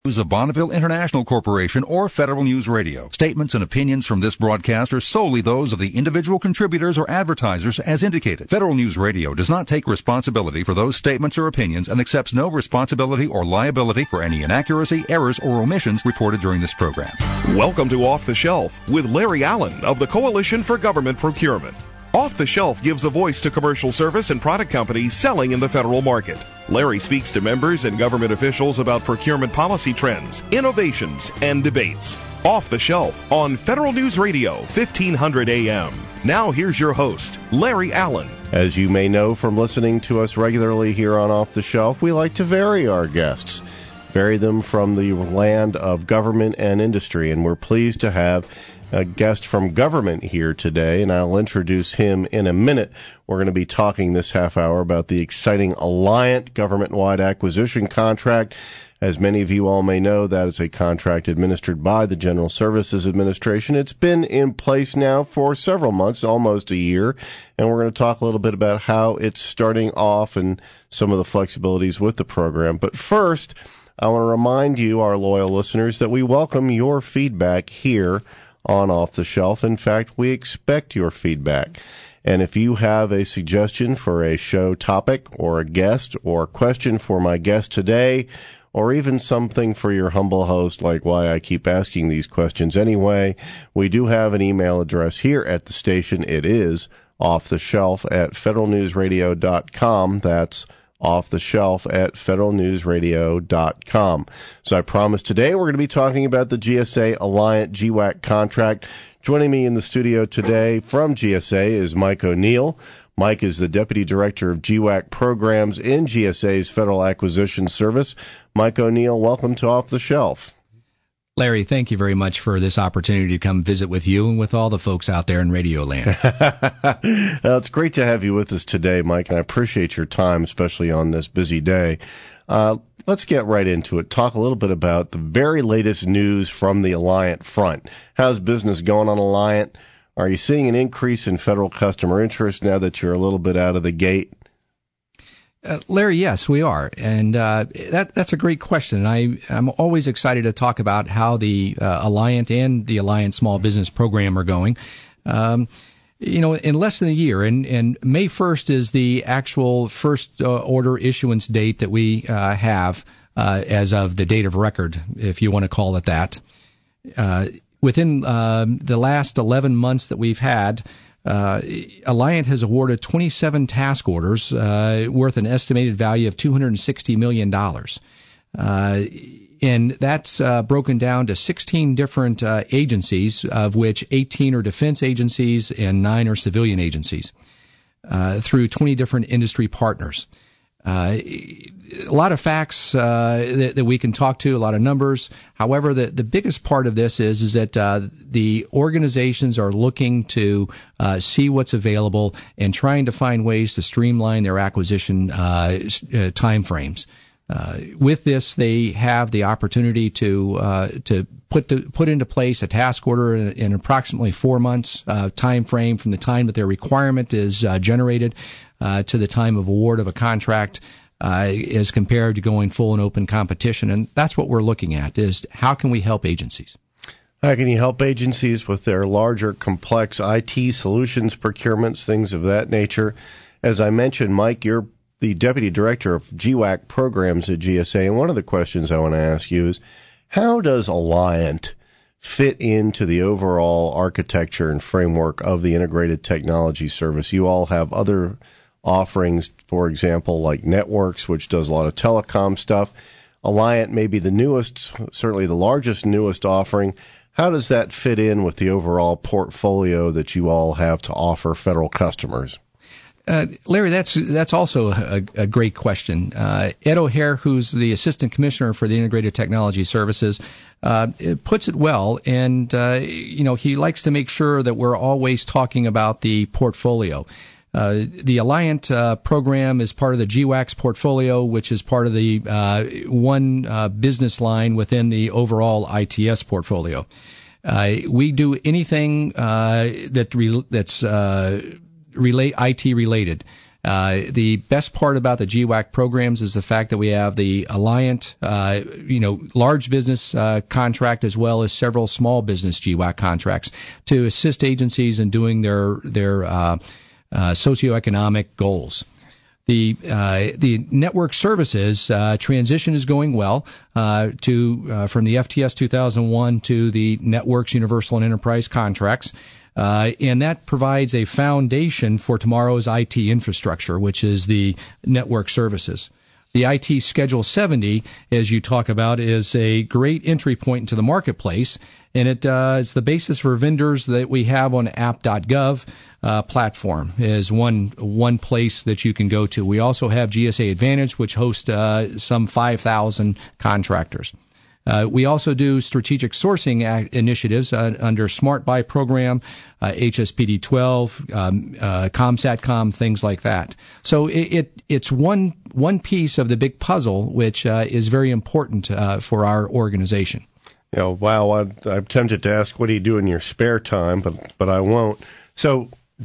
News of Bonneville International Corporation or Federal News Radio. Statements and opinions from this broadcast are solely those of the individual contributors or advertisers as indicated. Federal News Radio does not take responsibility for those statements or opinions and accepts no responsibility or liability for any inaccuracy, errors, or omissions reported during this program. Welcome to Off the Shelf with Larry Allen of the Coalition for Government Procurement. Off the Shelf gives a voice to commercial service and product companies selling in the federal market. Larry speaks to members and government officials about procurement policy trends, innovations, and debates. Off the Shelf on Federal News Radio, 1500 AM. Now here's your host, Larry Allen. As you may know from listening to us regularly here on Off the Shelf, we like to vary our guests, vary them from the land of government and industry, and we're pleased to have a guest from government here today, and I'll introduce him in a minute. We're going to be talking this half hour about the exciting Alliant government-wide acquisition contract. As many of you all may know, that is a contract administered by the General Services Administration. It's been in place now for several months, almost a year, and we're going to talk a little bit about how it's starting off and some of the flexibilities with the program. But first, I want to remind you, our loyal listeners, that we welcome your feedback here on Off the Shelf. In fact, we expect your feedback. And if you have a suggestion for a show topic or a guest or a question for my guest today, or even something for your humble host, like why I keep asking these questions anyway, we do have an email address here at the station. It is offtheshelf@federalnewsradio.com. That's offtheshelf@federalnewsradio.com. So I promise today we're going to be talking about the GSA Alliant GWAC contract. Joining me in the studio today from GSA is Mike O'Neill. Mike is the Deputy Director of GWAC Programs in GSA's Federal Acquisition Service. Mike O'Neill, welcome to Off the Shelf. Larry, thank you very much for this opportunity to come visit with you and with all the folks out there in Radio Land. Well, it's great to have you with us today, Mike, and I appreciate your time, especially on this busy day. Let's get right into it. Talk a little bit about the very latest news from the Alliant front. How's business going on Alliant? Are you seeing an increase in federal customer interest now that you're a little bit out of the gate? Larry, yes, we are. And that's a great question. I'm always excited to talk about how the Alliant and the Alliant Small Business Program are going. In less than a year, and May 1st is the actual first order issuance date that we have as of the date of record, if you want to call it that. Within the last 11 months that we've had, Alliant has awarded 27 task orders worth an estimated value of $260 million. And that's broken down to 16 different agencies, of which 18 are defense agencies and 9 are civilian agencies, through 20 different industry partners. A lot of facts that we can talk to, a lot of numbers. However, the biggest part of this is that the organizations are looking to see what's available and trying to find ways to streamline their acquisition timeframes. With this, they have the opportunity to put into place a task order in approximately 4 months time frame from the time that their requirement is generated to the time of award of a contract, as compared to going full and open competition. And that's what we're looking at, is how can we help agencies? How can you help agencies with their larger, complex IT solutions procurements, things of that nature? As I mentioned, Mike, you're the Deputy Director of GWAC Programs at GSA, and one of the questions I want to ask you is, how does Alliant fit into the overall architecture and framework of the Integrated Technology Service? You all have other offerings, for example, like Networks, which does a lot of telecom stuff. Alliant may be the newest, certainly the largest, newest offering. How does that fit in with the overall portfolio that you all have to offer federal customers? Larry, that's also a great question. Ed O'Hare, who's the Assistant Commissioner for the Integrated Technology Services, puts it well, and he likes to make sure that we're always talking about the portfolio. The Alliant program is part of the GWAC's portfolio, which is part of the one business line within the overall ITS portfolio. We do anything that's IT related. The best part about the GWAC programs is the fact that we have the Alliant, large business contract as well as several small business GWAC contracts to assist agencies in doing their socioeconomic goals. The network services transition is going well from the FTS 2001 to the Networks Universal and Enterprise contracts. And that provides a foundation for tomorrow's IT infrastructure, which is the network services. The IT Schedule 70, as you talk about, is a great entry point into the marketplace, and it's the basis for vendors that we have on app.gov platform is one place that you can go to. We also have GSA Advantage, which hosts some 5,000 contractors. We also do strategic sourcing initiatives under Smart Buy program, HSPD 12, ComSatcom, things like that. So it's one piece of the big puzzle, which is very important for our organization. Wow, I'm tempted to ask, what do you do in your spare time, but I won't. So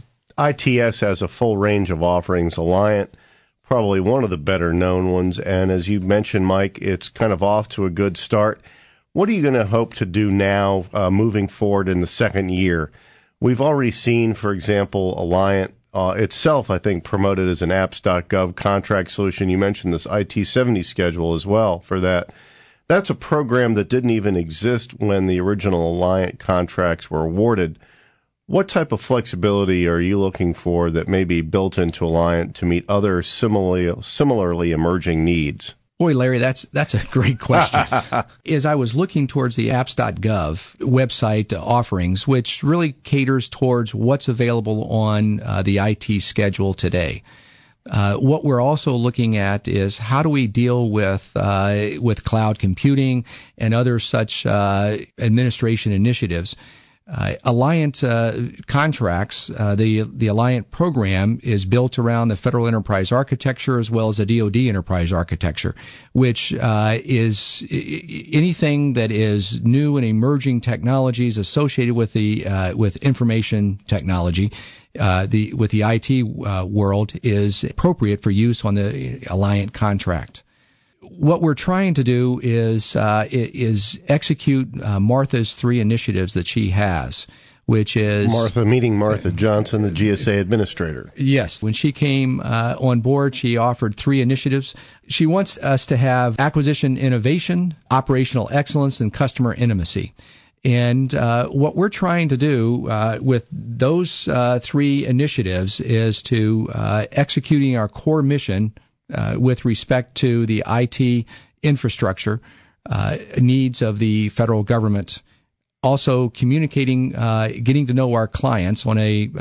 ITS has a full range of offerings. Alliant, probably one of the better known ones. And as you mentioned, Mike, it's kind of off to a good start. What are you going to hope to do now moving forward in the second year? We've already seen, for example, Alliant itself, I think, promoted as an apps.gov contract solution. You mentioned this IT70 schedule as well for that. That's a program that didn't even exist when the original Alliant contracts were awarded. What type of flexibility are you looking for that may be built into Alliant to meet other similarly emerging needs? Boy, Larry, that's a great question. As I was looking towards the apps.gov website offerings, which really caters towards what's available on the IT schedule today, what we're also looking at is how do we deal with cloud computing and other such administration initiatives. Alliant contracts, the Alliant program is built around the Federal Enterprise Architecture as well as the DoD Enterprise Architecture, which is anything that is new and emerging technologies associated with with information technology. With the IT world is appropriate for use on the Alliant contract. What we're trying to do is execute Martha's three initiatives that she has, which is Martha Johnson, the GSA administrator. Yes, when she came on board, she offered three initiatives. She wants us to have acquisition innovation, operational excellence, and customer intimacy. And what we're trying to do with those three initiatives is to executing our core mission with respect to the IT infrastructure needs of the federal government. Also communicating, getting to know our clients on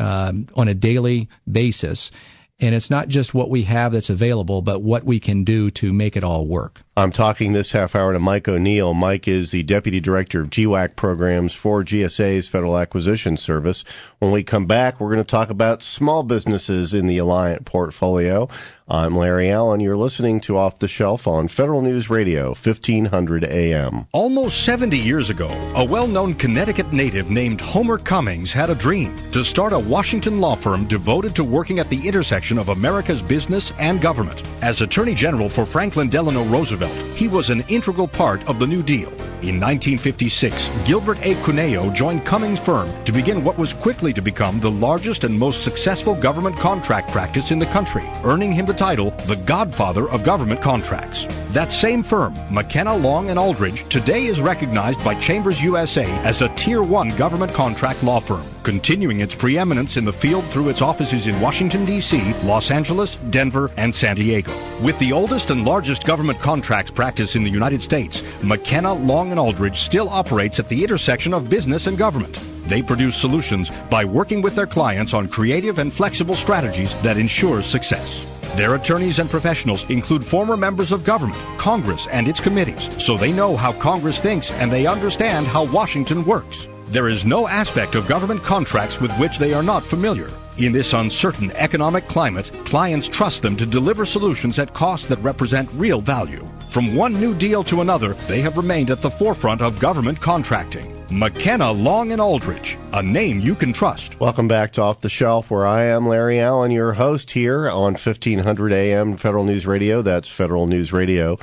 a daily basis. And it's not just what we have that's available, but what we can do to make it all work. I'm talking this half hour to Mike O'Neill. Mike is the Deputy Director of GWAC programs for GSA's Federal Acquisition Service. When we come back, we're going to talk about small businesses in the Alliant portfolio. I'm Larry Allen. You're listening to Off the Shelf on Federal News Radio, 1500 AM. Almost 70 years ago, a well-known Connecticut native named Homer Cummings had a dream to start a Washington law firm devoted to working at the intersection of America's business and government. As Attorney General for Franklin Delano Roosevelt, he was an integral part of the New Deal. In 1956, Gilbert A. Cuneo joined Cummings' firm to begin what was quickly to become the largest and most successful government contract practice in the country, earning him the title the Godfather of Government Contracts. That same firm, McKenna, Long & Aldridge, today is recognized by Chambers USA as a Tier 1 government contract law firm, continuing its preeminence in the field through its offices in Washington, D.C., Los Angeles, Denver, and San Diego. With the oldest and largest government contracts practice in the United States, McKenna, Long & Aldridge still operates at the intersection of business and government. They produce solutions by working with their clients on creative and flexible strategies that ensure success. Their attorneys and professionals include former members of government, Congress, and its committees, so they know how Congress thinks and they understand how Washington works. There is no aspect of government contracts with which they are not familiar. In this uncertain economic climate, clients trust them to deliver solutions at costs that represent real value. From one new deal to another, they have remained at the forefront of government contracting. McKenna, Long & Aldrich, a name you can trust. Welcome back to Off the Shelf, where I am Larry Allen, your host here on 1500 AM Federal News Radio. That's Federal News Radio,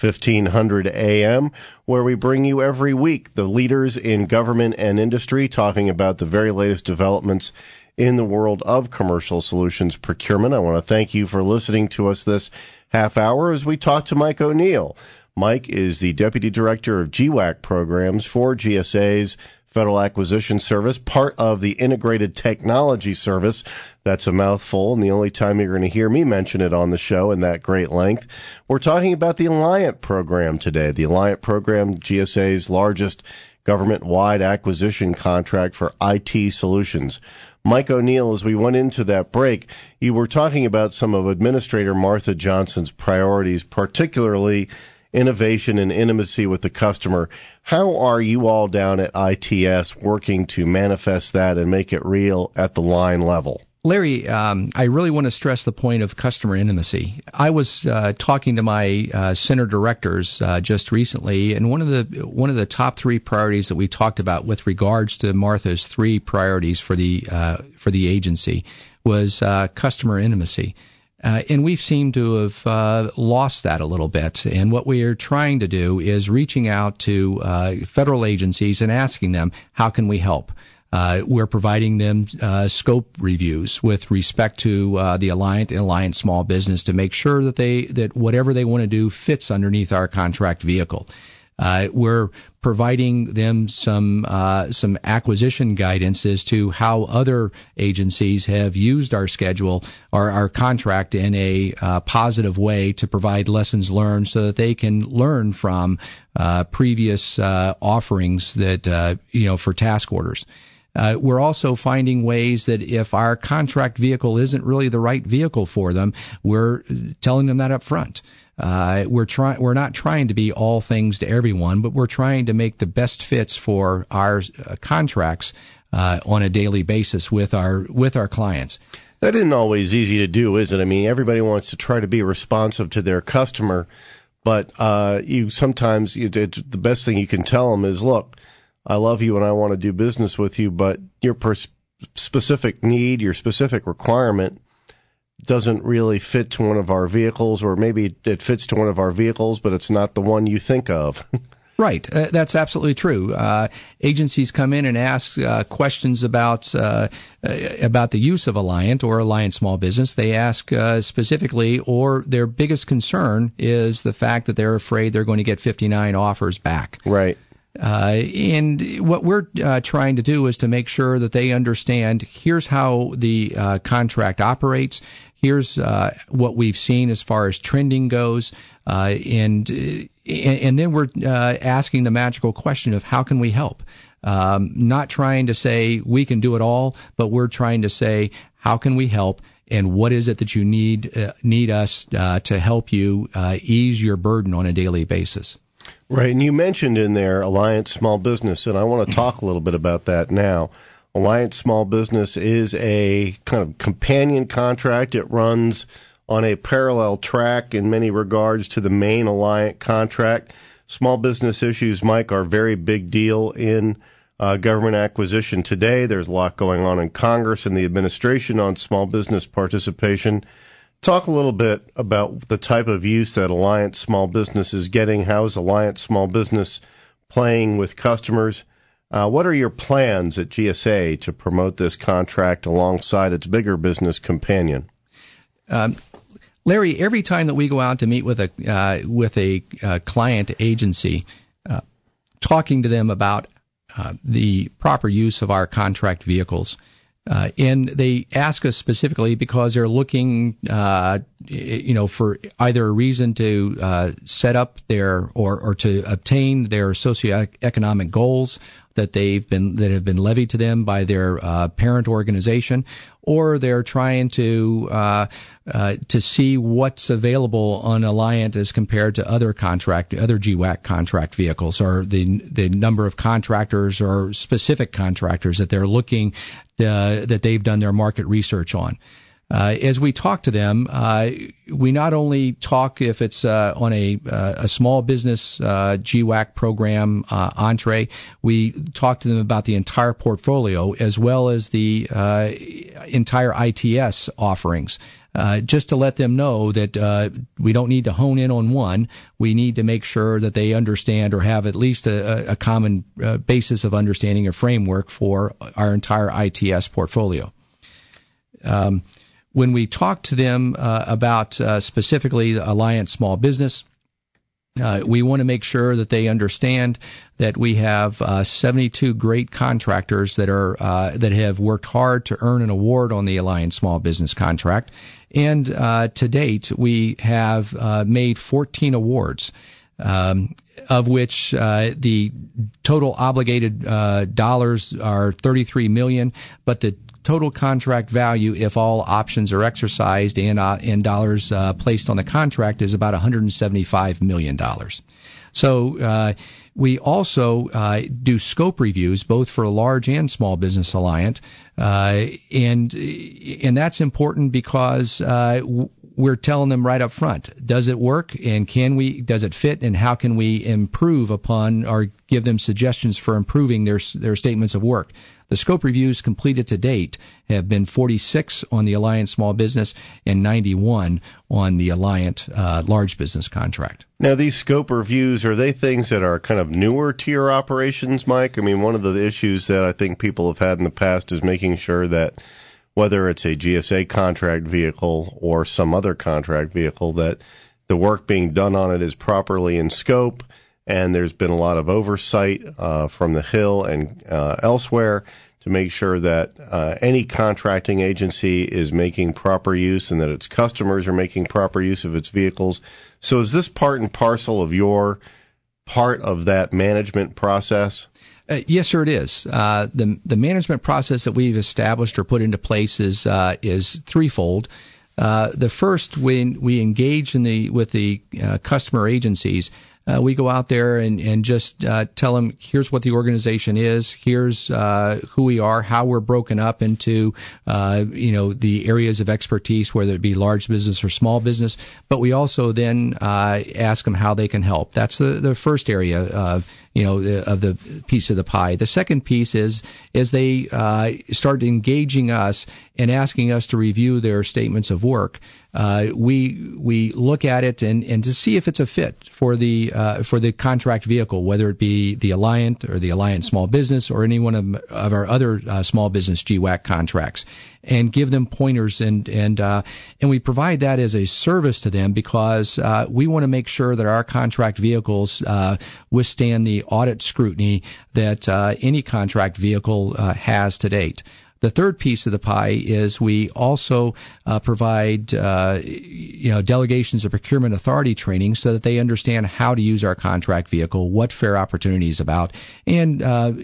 1500 AM, where we bring you every week the leaders in government and industry talking about the very latest developments in the world of commercial solutions procurement. I want to thank you for listening to us this half hour as we talk to Mike O'Neill. Mike is the Deputy Director of GWAC programs for GSA's Federal Acquisition Service, part of the Integrated Technology Service. That's a mouthful, and the only time you're going to hear me mention it on the show in that great length. We're talking about the Alliant program today. The Alliant program, GSA's largest government-wide acquisition contract for IT solutions. Mike O'Neill, as we went into that break, you were talking about some of Administrator Martha Johnson's priorities, particularly innovation and intimacy with the customer. How are you all down at ITS working to manifest that and make it real at the line level? Larry, I really want to stress the point of customer intimacy. I was talking to my center directors just recently, and one of the top three priorities that we talked about with regards to Martha's three priorities for the agency was customer intimacy. And we've seemed to have lost that a little bit. And what we are trying to do is reaching out to federal agencies and asking them, how can we help? We're providing them scope reviews with respect to the Alliant and Alliant Small Business to make sure that whatever they want to do fits underneath our contract vehicle. We're providing them some acquisition guidance as to how other agencies have used our schedule or our contract in a positive way to provide lessons learned so that they can learn from previous offerings that for task orders. We're also finding ways that if our contract vehicle isn't really the right vehicle for them, we're telling them that up front. We're not trying to be all things to everyone, but we're trying to make the best fits for our contracts on a daily basis with our clients. That isn't always easy to do, is it? I mean, everybody wants to try to be responsive to their customer, but the best thing you can tell them is, look, I love you and I want to do business with you, but your specific need, your specific requirement doesn't really fit to one of our vehicles, or maybe it fits to one of our vehicles, but it's not the one you think of. Right. That's absolutely true. Agencies come in and ask questions about the use of Alliant or Alliant Small Business. They ask specifically, or their biggest concern is the fact that they're afraid they're going to get 59 offers back. Right. And what we're trying to do is to make sure that they understand, here's how the contract operates, here's what we've seen as far as trending goes, and then we're asking the magical question of how can we help? Not trying to say we can do it all, but we're trying to say how can we help, and what is it that you need us to help you ease your burden on a daily basis. Right, and you mentioned in there Alliant Small Business, and I want to talk a little bit about that now. Alliant Small Business is a kind of companion contract. It runs on a parallel track in many regards to the main Alliant contract. Small business issues, Mike, are a very big deal in government acquisition today. There's a lot going on in Congress and the administration on small business participation. Talk a little bit about the type of use that Alliant Small Business is getting. How is Alliant Small Business playing with customers? What are your plans at GSA to promote this contract alongside its bigger business companion? Larry, every time that we go out to meet with a client agency, talking to them about the proper use of our contract vehicles, and they ask us specifically because they're looking, for either a reason to set up their or to obtain their socioeconomic goals that have been levied to them by their parent organization, or they're trying to see what's available on Alliant as compared to other GWAC contract vehicles, or the number of contractors or specific contractors that they're looking that they've done their market research on. As we talk to them, we not only talk if it's on a small business GWAC program entree, we talk to them about the entire portfolio as well as the entire ITS offerings. Just to let them know that we don't need to hone in on one. We need to make sure that they understand or have at least a common basis of understanding or framework for our entire ITS portfolio. When we talk to them about specifically the Alliant Small Business, we want to make sure that they understand that we have 72 great contractors that have worked hard to earn an award on the Alliant Small Business contract, and to date we have made 14 awards, of which the total obligated dollars are $33 million, but the total contract value, if all options are exercised and dollars placed on the contract, is about $175 million. So we also do scope reviews, both for large and small business Alliant, and that's important because we're telling them right up front, does it work, and does it fit, and how can we improve upon or give them suggestions for improving their statements of work. The scope reviews completed to date have been 46 on the Alliant Small Business and 91 on the Alliant Large Business contract. Now, these scope reviews, are they things that are kind of newer to your operations, Mike? I mean, one of the issues that I think people have had in the past is making sure that whether it's a GSA contract vehicle or some other contract vehicle, that the work being done on it is properly in scope, and there's been a lot of oversight from the Hill and elsewhere to make sure that any contracting agency is making proper use and that its customers are making proper use of its vehicles. So is this part and parcel of your part of that management process? Yes, sir, it is. The management process that we've established or put into place is threefold. The first, when we engage with the customer agencies, we go out there and just tell them, here's what the organization is, here's who we are, how we're broken up into the areas of expertise, whether it be large business or small business. But we also then ask them how they can help. That's the first area of the piece of the pie. The second piece is they start engaging us and asking us to review their statements of work. We look at it and to see if it's a fit for the contract vehicle, whether it be the Alliant or the Alliant Small Business or any one of our other small business GWAC contracts, and give them pointers and we provide that as a service to them because we want to make sure that our contract vehicles withstand the audit scrutiny that any contract vehicle has to date. The third piece of the pie is we also provide, delegations of procurement authority training so that they understand how to use our contract vehicle, what fair opportunity is about, and are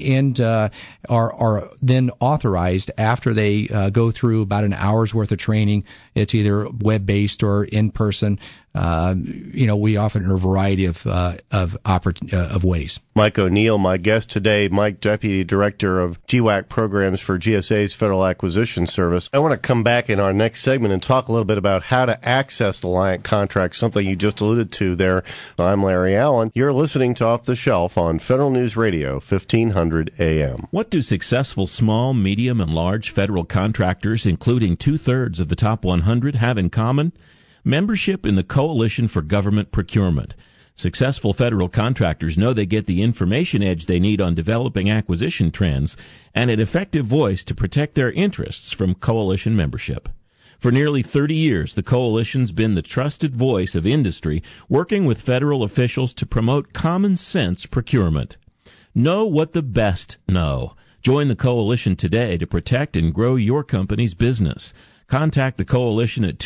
then authorized after they go through about an hour's worth of training. It's either web-based or in person. We offer a variety of ways. Mike O'Neill, my guest today. Mike, Deputy Director of GWAC Programs for GSA's Federal Acquisition Service. I want to come back in our next segment and talk a little bit about how to access the Alliant contract, something you just alluded to there. I'm Larry Allen. You're listening to Off the Shelf on Federal News Radio, 1500 AM. What do successful small, medium, and large federal contractors, including 2/3 of the top 100, have in common? Membership in the Coalition for Government Procurement. Successful federal contractors know they get the information edge they need on developing acquisition trends and an effective voice to protect their interests from coalition membership. For nearly 30 years, the Coalition's been the trusted voice of industry, working with federal officials to promote common sense procurement. Know what the best know. Join the Coalition today to protect and grow your company's business. Contact the Coalition at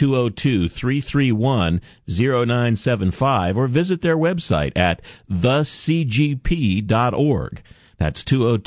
202-331-0975 or visit their website at thecgp.org. That's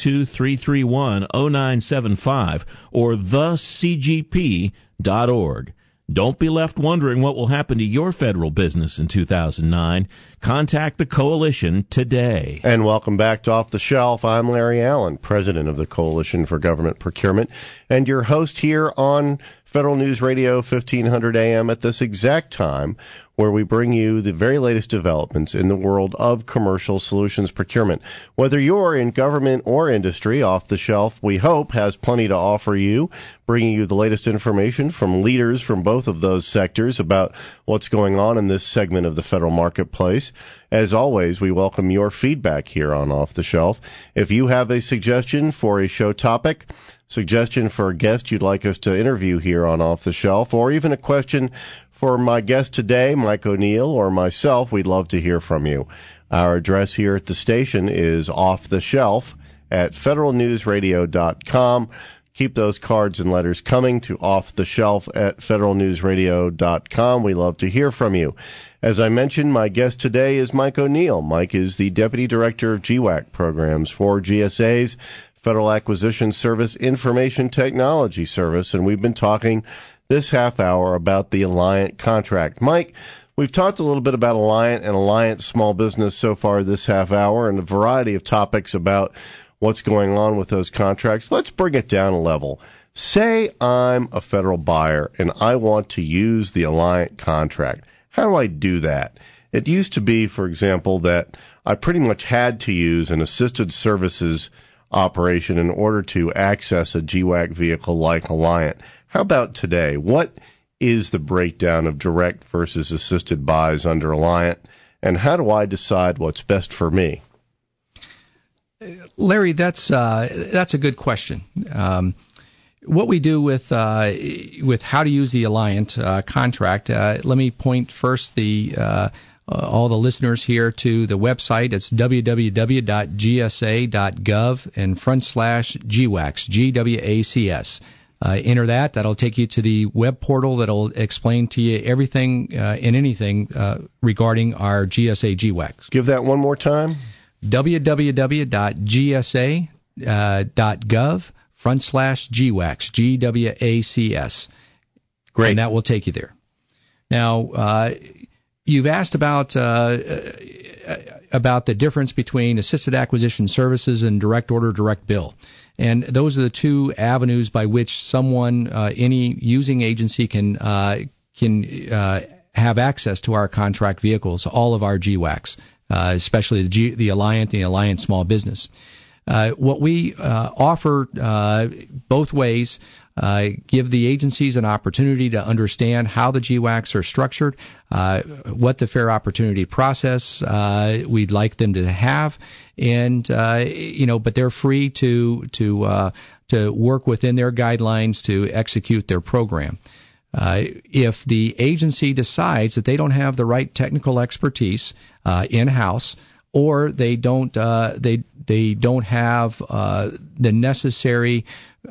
202-331-0975 or thecgp.org. Don't be left wondering what will happen to your federal business in 2009. Contact the Coalition today. And welcome back to Off the Shelf. I'm Larry Allen, President of the Coalition for Government Procurement, and your host here on Federal News Radio, 1500 AM at this exact time, where we bring you the very latest developments in the world of commercial solutions procurement. Whether you're in government or industry, Off the Shelf, we hope, has plenty to offer you, bringing you the latest information from leaders from both of those sectors about what's going on in this segment of the federal marketplace. As always, we welcome your feedback here on Off the Shelf. If you have a suggestion for a show topic, suggestion for a guest you'd like us to interview here on Off the Shelf, or even a question for my guest today, Mike O'Neill, or myself, we'd love to hear from you. Our address here at the station is Off the Shelf at federalnewsradio.com. Keep those cards and letters coming to Off the Shelf at federalnewsradio.com. We love to hear from you. As I mentioned, my guest today is Mike O'Neill. Mike is the Deputy Director of GWAC programs for GSA's Federal Acquisition Service Information Technology Service, and we've been talking this half hour about the Alliant contract. Mike, we've talked a little bit about Alliant and Alliant small business so far this half hour, and a variety of topics about what's going on with those contracts. Let's bring it down a level. Say I'm a federal buyer and I want to use the Alliant contract. How do I do that? It used to be, for example, that I pretty much had to use an assisted services operation in order to access a GWAC vehicle like Alliant. How about today? What is the breakdown of direct versus assisted buys under Alliant, and how do I decide what's best for me? Larry, that's a good question. What we do with how to use the Alliant contract, let me point first all the listeners here to the website. It's www.gsa.gov and /GWACS, GWACS. Enter that. That'll take you to the web portal that'll explain to you everything and anything regarding our GSA GWACS. Give that one more time. www.gsa.gov /GWACS, GWACS. Great. And that will take you there. Now, you've asked about the difference between assisted acquisition services and direct order, direct bill. And those are the two avenues by which someone, any using agency can have access to our contract vehicles, all of our GWACs, especially the Alliant, the Alliant Small Business. What we offer both ways give the agencies an opportunity to understand how the GWACs are structured, what the fair opportunity process we'd like them to have, and but they're free to work within their guidelines to execute their program. If the agency decides that they don't have the right technical expertise in-house, or they don't have the necessary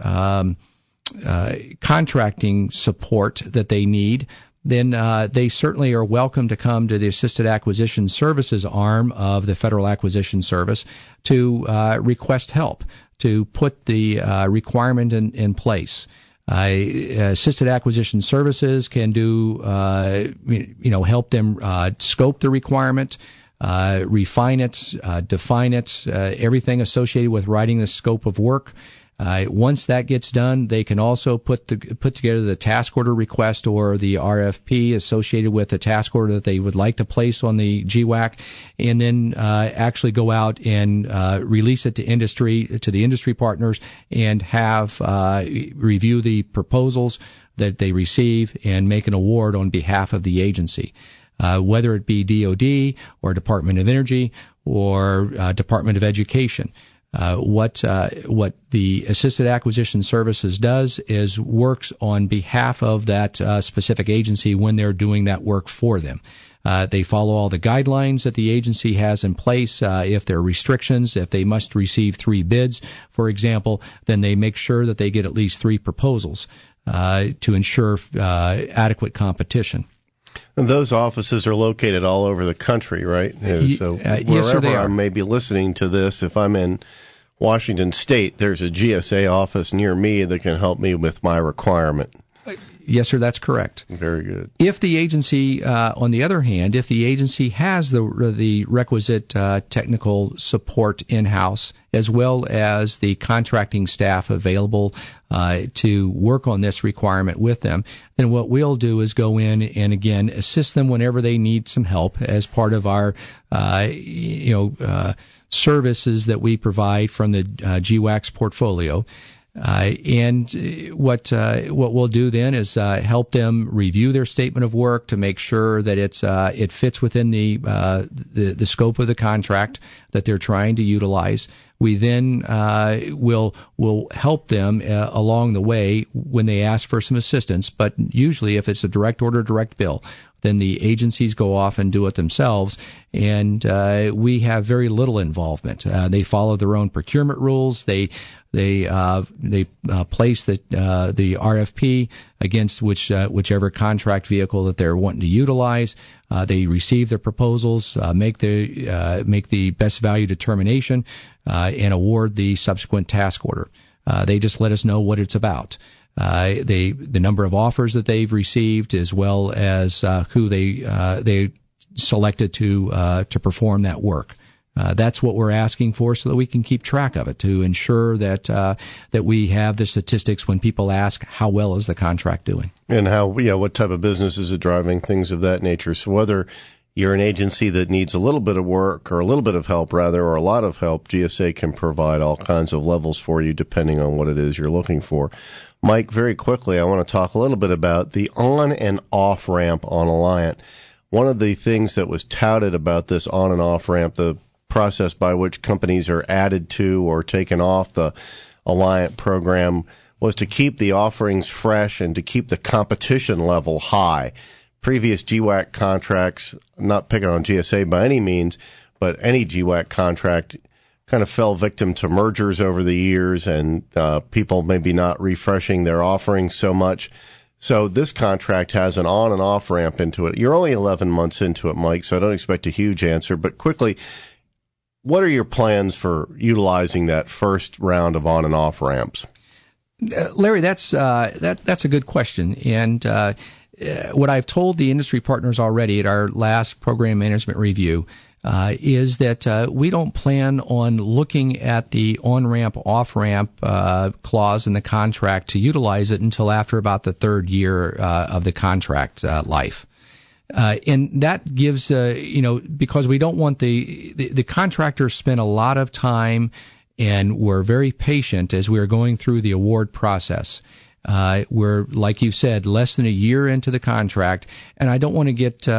contracting support that they need, then they certainly are welcome to come to the Assisted Acquisition Services arm of the Federal Acquisition Service to request help to put the requirement in place. Assisted Acquisition Services can do, help them scope the requirement, refine it, define it, everything associated with writing the scope of work. Once that gets done, they can also put together the task order request or the RFP associated with the task order that they would like to place on the GWAC, and then actually go out and release it to the industry partners, and have review the proposals that they receive and make an award on behalf of the agency. Whether it be DOD or Department of Energy or Department of Education. What the Assisted Acquisition Services does is works on behalf of that specific agency when they're doing that work for them. They follow all the guidelines that the agency has in place. If there are restrictions, if they must receive 3 bids, for example, then they make sure that they get at least 3 proposals to ensure adequate competition. And those offices are located all over the country, right? So yes, sir, they are. I may be listening to this, if I'm in Washington State, there's a GSA office near me that can help me with my requirement. Yes, sir, that's correct. Very good. If the agency, on the other hand, if the agency has the requisite technical support in-house, as well as the contracting staff available to work on this requirement with them, then what we'll do is go in and, again, assist them whenever they need some help as part of our, services that we provide from the GWAC's portfolio. And what we'll do then is help them review their statement of work to make sure that it fits within the scope of the contract that they're trying to utilize. We then will help them along the way when they ask for some assistance. But usually, if it's a direct order, direct bill, then the agencies go off and do it themselves, and we have very little involvement. They follow their own procurement rules. They place the RFP against whichever contract vehicle that they're wanting to utilize. They receive their proposals, make the best value determination, and award the subsequent task order. They just let us know what it's about. The number of offers that they've received, as well as who they selected to perform that work. That's what we're asking for, so that we can keep track of it, to ensure that we have the statistics when people ask how well is the contract doing, and what type of business is it driving, things of that nature. So whether you're an agency that needs a little bit of work, or a little bit of help rather, or a lot of help, GSA can provide all kinds of levels for you depending on what it is you're looking for. Mike, very quickly, I want to talk a little bit about the on and off ramp on Alliant. One of the things that was touted about this on and off ramp, the process by which companies are added to or taken off the Alliant program, was to keep the offerings fresh and to keep the competition level high. Previous GWAC contracts, not picking on GSA by any means, but any GWAC contract kind of fell victim to mergers over the years, and people maybe not refreshing their offerings so much. So this contract has an on and off ramp into it. You're only 11 months into it, Mike, so I don't expect a huge answer. But quickly, what are your plans for utilizing that first round of on and off ramps? Larry, that's a good question. And what I've told the industry partners already at our last program management review is that we don't plan on looking at the on-ramp, off-ramp clause in the contract to utilize it until after about the third year of the contract life. And that gives, because we don't want the contractors spend a lot of time, and we're very patient as we're going through the award process. We're, like you said, less than a year into the contract, and I don't want to get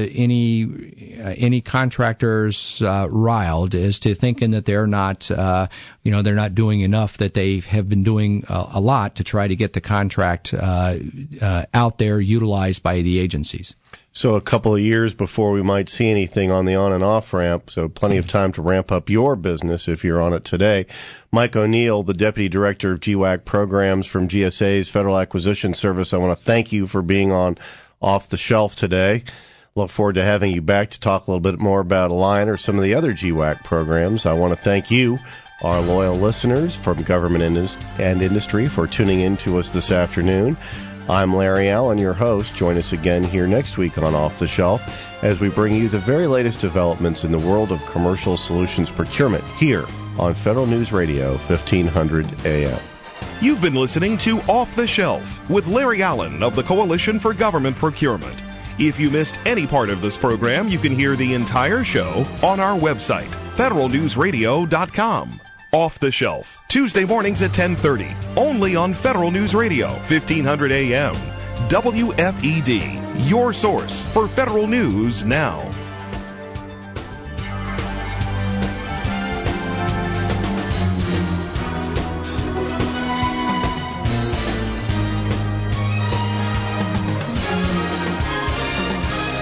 any contractors riled as to thinking that they're not doing enough, that they have been doing a lot to try to get the contract out there, utilized by the agencies. So a couple of years before we might see anything on the on and off ramp, so plenty of time to ramp up your business if you're on it today. Mike O'Neill, the Deputy Director of GWAC Programs from GSA's Federal Acquisition Service, I want to thank you for being on Off the Shelf today. Look forward to having you back to talk a little bit more about Alliant or some of the other GWAC programs. I want to thank you, our loyal listeners from government and industry, for tuning in to us this afternoon. I'm Larry Allen, your host. Join us again here next week on Off the Shelf as we bring you the very latest developments in the world of commercial solutions procurement here on Federal News Radio, 1500 AM. You've been listening to Off the Shelf with Larry Allen of the Coalition for Government Procurement. If you missed any part of this program, you can hear the entire show on our website, federalnewsradio.com. Off the Shelf, Tuesday mornings at 10:30, only on Federal News Radio, 1500 AM. WFED, your source for federal news now.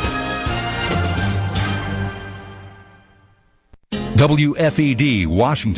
WFED, Washington.